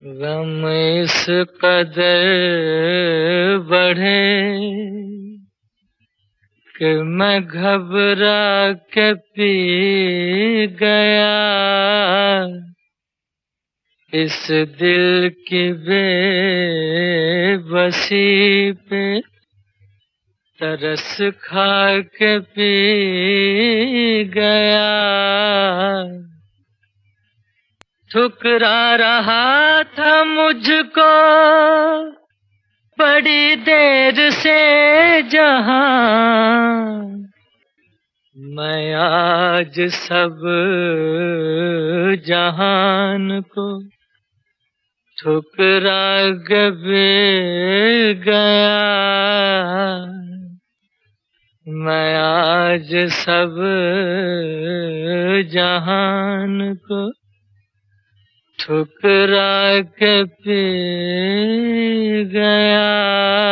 गम इस कदर बढ़े कि मैं घबरा के पी गया। इस दिल की बेबसी पे तरस खा के पी गया। ठुकरा रहा था मुझको बड़ी देर से जहां, मैं आज सब जहान को ठुकरा के गया। मैं आज सब जहान को ठुकरा के पी गया।